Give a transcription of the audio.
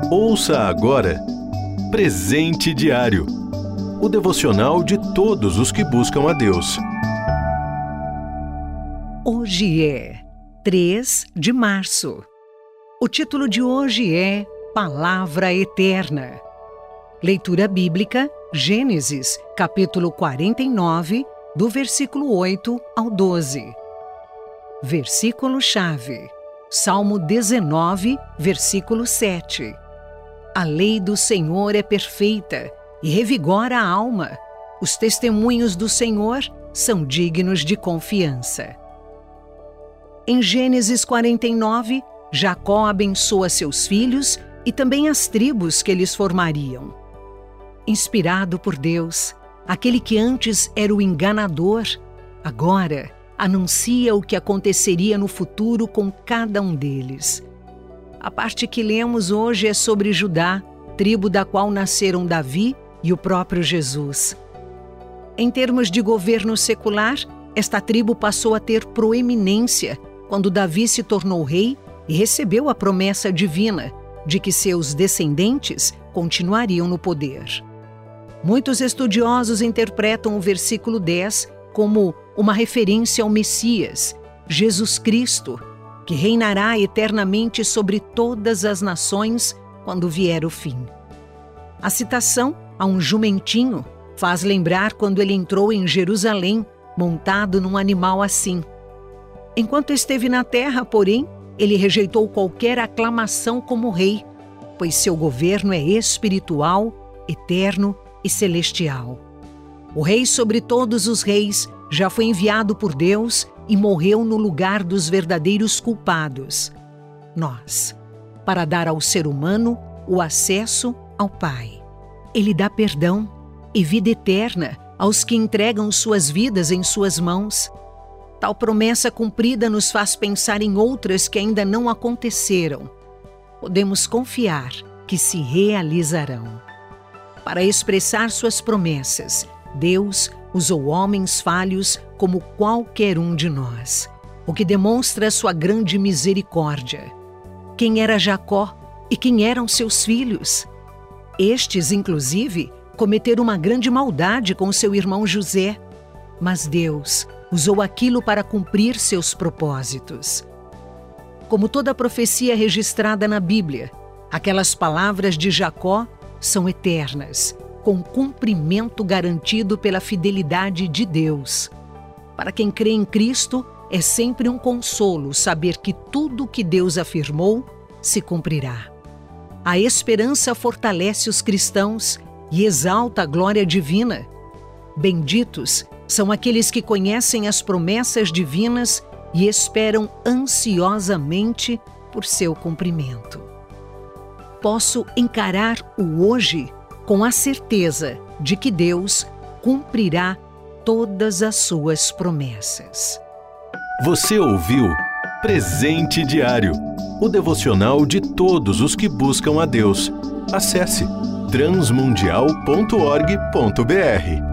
Ouça agora Presente Diário, o devocional de todos os que buscam a Deus. Hoje é 3 de março. O título de hoje é Palavra Eterna. Leitura bíblica, Gênesis, capítulo 49, do versículo 8 ao 12. Versículo-chave, Salmo 19, versículo 7. A lei do Senhor é perfeita e revigora a alma. Os testemunhos do Senhor são dignos de confiança. Em Gênesis 49, Jacó abençoa seus filhos e também as tribos que eles formariam. Inspirado por Deus, aquele que antes era o enganador, agora anuncia o que aconteceria no futuro com cada um deles. A parte que lemos hoje é sobre Judá, tribo da qual nasceram Davi e o próprio Jesus. Em termos de governo secular, esta tribo passou a ter proeminência quando Davi se tornou rei e recebeu a promessa divina de que seus descendentes continuariam no poder. Muitos estudiosos interpretam o versículo 10 como uma referência ao Messias, Jesus Cristo, que reinará eternamente sobre todas as nações quando vier o fim. A citação a um jumentinho faz lembrar quando ele entrou em Jerusalém montado num animal assim. Enquanto esteve na terra, porém, ele rejeitou qualquer aclamação como rei, pois seu governo é espiritual, eterno e celestial. O rei sobre todos os reis já foi enviado por Deus e morreu no lugar dos verdadeiros culpados, nós, para dar ao ser humano o acesso ao Pai. Ele dá perdão e vida eterna aos que entregam suas vidas em suas mãos. Tal promessa cumprida nos faz pensar em outras que ainda não aconteceram. Podemos confiar que se realizarão. Para expressar suas promessas, Deus usou homens falhos como qualquer um de nós, o que demonstra sua grande misericórdia. Quem era Jacó e quem eram seus filhos? Estes, inclusive, cometeram uma grande maldade com seu irmão José, mas Deus usou aquilo para cumprir seus propósitos. Como toda profecia registrada na Bíblia, aquelas palavras de Jacó são eternas, com cumprimento garantido pela fidelidade de Deus. Para quem crê em Cristo, é sempre um consolo saber que tudo o que Deus afirmou se cumprirá. A esperança fortalece os cristãos e exalta a glória divina. Benditos são aqueles que conhecem as promessas divinas e esperam ansiosamente por seu cumprimento. Posso encarar o hoje com a certeza de que Deus cumprirá todas as suas promessas. Você ouviu Presente Diário, o devocional de todos os que buscam a Deus. Acesse transmundial.org.br.